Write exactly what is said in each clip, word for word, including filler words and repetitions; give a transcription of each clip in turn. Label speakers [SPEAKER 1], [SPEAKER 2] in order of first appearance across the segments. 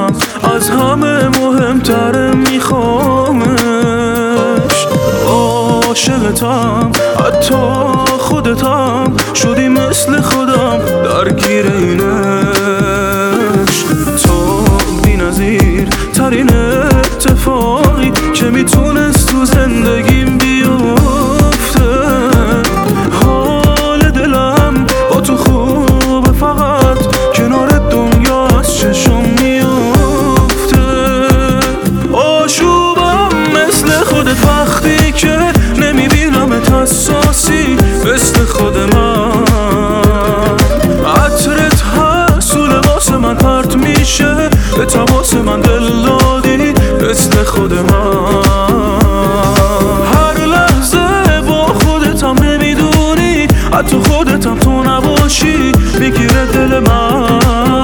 [SPEAKER 1] واسم از همه مهمتره، میخوامش. عاشقتم حتی خودتم، شدی مثل خودم درگیر اینش. تو بی نظیر ترین اتفاقی که میتونست تو زندگیم بیفته. حال دلم با تو خوبه، فقط کنار دنیا از چشم میفته. آشوبم مثل خودت وقتی که نمیبینمت حساسی مثل خود من. عطرت هست و لباس من پرت میشه، به تماس من دل دادی مثل خود من. هر لحظه با خودتم نمیدونی، حتی خودتم تو نباشی میگیره دل من.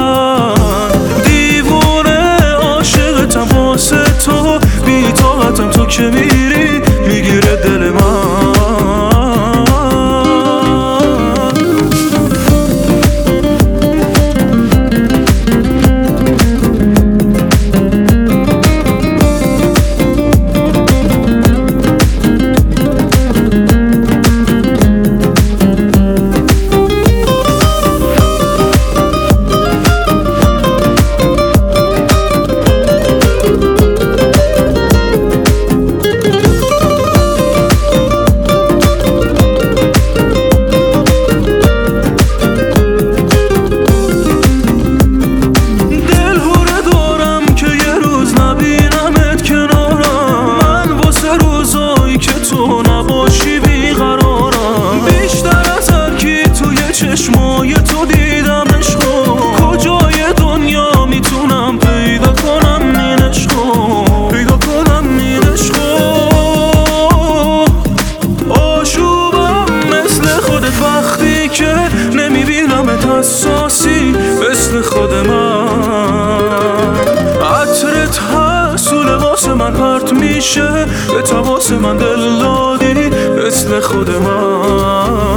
[SPEAKER 1] دیوونه عاشقتم واسه تو، بی طاقتم تو که میری میگیره دل من. تو نباشی بیقرارم، بیشتر از هر کی توی چشمای تو دیدم عشقو. کجای دنیا میتونم پیدا کنم این عشقو، پیدا کنم این عشقو. آشوبم مثل خودت وقتی که نمیبینمت حساسی مثل خود من. عطرت هست و لباس من پرت میشه، به تماس من دل دادی مثل خود من.